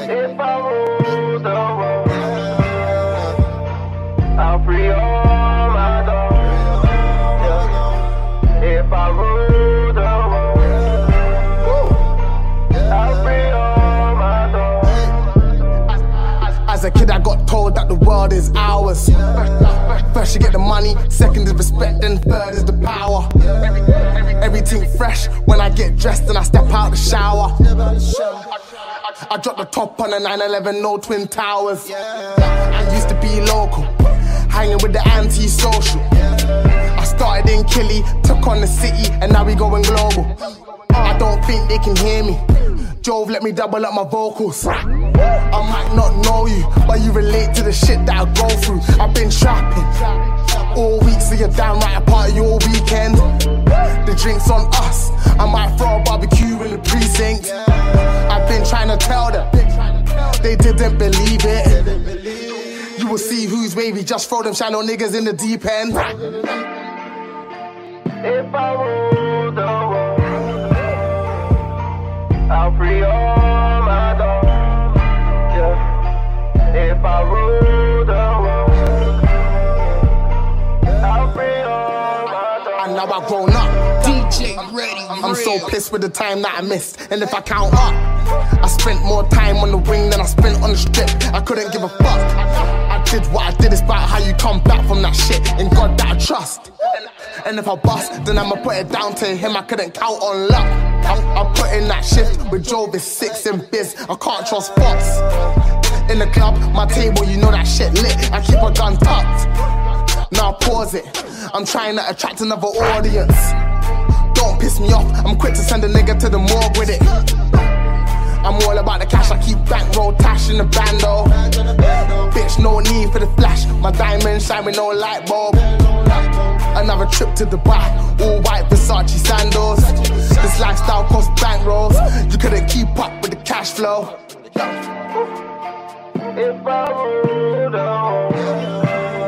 If I rule the world, I'll free all my dogs. If I rule the world, I'll free all my dogs. As a kid I got told that the world is ours. First you get the money, second is respect, then third is the power. Everything fresh when I get dressed and I step out the shower. I drop the top on a 911, no twin towers. I used to be local, hanging with the anti-social. I started in Killy, took on the city, and now we going global. I don't think they can hear me. Jove let me double up my vocals. I might not know you, but you relate to the shit that I go through. I've been trapping all week, so you're down right a party all weekend. The drink's on us, I might throw a barbecue in the precinct. I've been trying to tell them, they didn't believe it. You will see who's wavy, just throw them shallow niggas in the deep end. If I rule the world, I'll free all my dogs. Yeah. If I rule the world, I'll free all my dogs. And now I've grown up. DJ ready. I'm so pissed with the time that I missed. And if I count up, I spent more time on the wing than I spent on the strip. I couldn't give a fuck. I did what I did, it's about how you come back from that shit. In God that I trust. And if I bust, then I'ma put it down to him. I couldn't count on luck. I put in that shift with Jove is 6 in biz. I can't trust Fox. In the club, my table, you know that shit lit. I keep a gun tucked. Now pause it. I'm trying to attract another audience. Don't piss me off, I'm quick to send a nigga to the morgue with it. I'm all about the cash, I keep bankroll, tash in the bando. Bitch, no need for the flash, my diamonds shine with no light bulb. Another trip to Dubai, all white Versace sandals. This lifestyle costs bankrolls, you couldn't keep up with the cash flow. If I rule the world,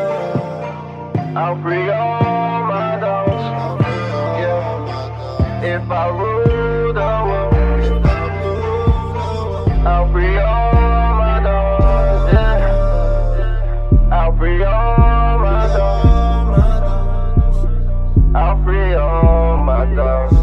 I'll free all my dogs. Yeah. If I rule the world, I'll free all my dogs. Yeah. I'll free all my dogs. I'll free all my dogs.